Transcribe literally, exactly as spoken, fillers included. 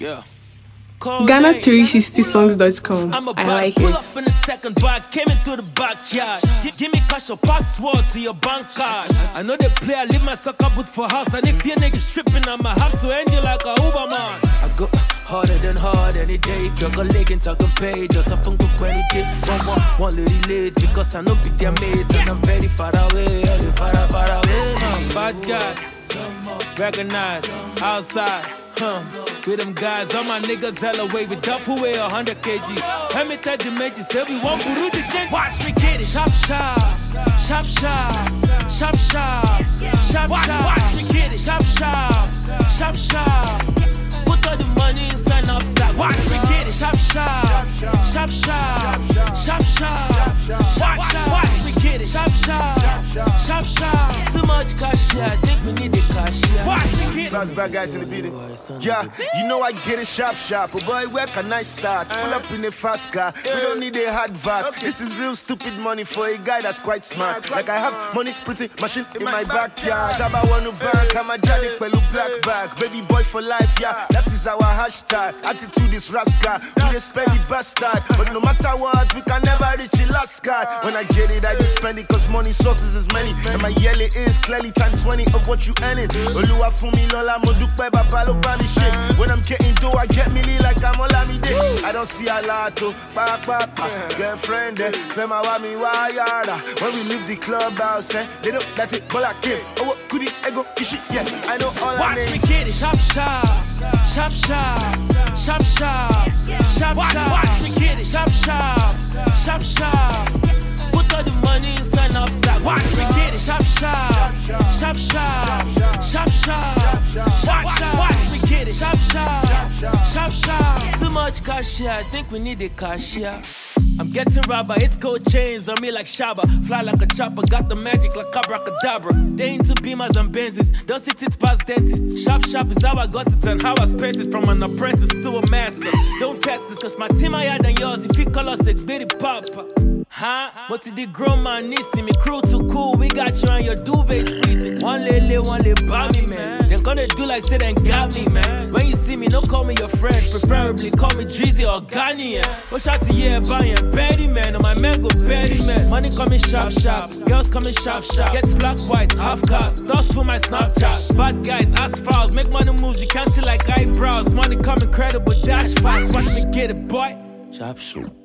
Yeah. Ghana three sixty songs dot com. I'm I like pull it. up in a second, but I came in through the backyard. G- give me cash or password to your bank card. I know they play, I leave my sucker boot for house. And if your niggas tripping, I'ma have to end you like a Uber man. I go harder than hard any day. If you're gonna leg and talk and pay, just a funk up any day. One more, one little late, because I know be their mates. And I'm very far away, very far, far away. Uh, bad guy, recognize, outside. Huh. With them guys, all my niggas hella way with duffel weigh one hundred kilograms. Let me tell you, mate, you say we want Buru to change. Watch me get it. Shop, shop, shop, shop, shop, shop, shop, watch, watch me get it. Shop, shop, shop, shop. Put all the money inside outside. Watch me get it. Shop, shop, shop, shop, shop, shop. Watch, watch me get it. Shop, shop, shop, shop. Too much cash here, I think we need the cash here. Watch me get it. Sounds bad guys in the beating. Yeah, you know I get it sharp, sharp. But boy, where can I start? Pull up in a fast car. We don't need a hard vat. This is real stupid money for a guy that's quite smart. Like I have money, pretty machine in my backyard. Jabba want to bank, I'm a Johnny Pelu black bag. Baby boy for life, yeah, that is our hashtag. Attitude is rascal, we the spend the bastard. But no matter what, we can never reach the last card. When I get it, I just spend it, cause money sources is many. And my yearly is clearly times twenty of what you earning. Oluwa fumi lola modupe babalo bami shit. When I'm getting dough, I get milli like I'm Olamide. I don't see a lot to back back girlfriend, eh? Fema wa mi wa yada. When we leave the clubhouse, eh? They know that it, but I can't. Oh, what could it ego ishi? Yeah, I know all I need. Watch me get it. Shop, shop, shop, shop, shop, shop, shop, shop. Watch me get it. Shop, shop, shop, shop. Put all the money inside outside. Watch me get it. Shop, shop, shop, shop, shop, shop. Watch, watch me get it. Shop, shop, shop, shop. Too much cash here, I think we need a cashier. I'm getting rubber, it's gold chains on me like Shabba. Fly like a chopper, got the magic like abracadabra. They into Beamers and Benzes, don't sit it past dentists. Sharp, sharp is how I got it and how I spent it. From an apprentice to a master. Don't test this, cause my team higher than yours. If you call us a bitty papa. Huh? What did the grown man need? See me crew too cool, we got you and your duvet's freezing. One lele, one lele, buy me, man. They're gonna do like say they got me, man. When you see me, don't call me your friend. Preferably call me Drizzy or Ghanaian. Watch out to yeah, buying Betty, man. On my man go Betty, man. Money coming sharp, sharp. Girls coming sharp, sharp. Gets black, white, half cars. Dust for my Snapchat. Bad guys, ass fouls. Make money moves, you can't see like eyebrows. Money coming credible, dash fast. Watch me get it, boy. Sharp shoot.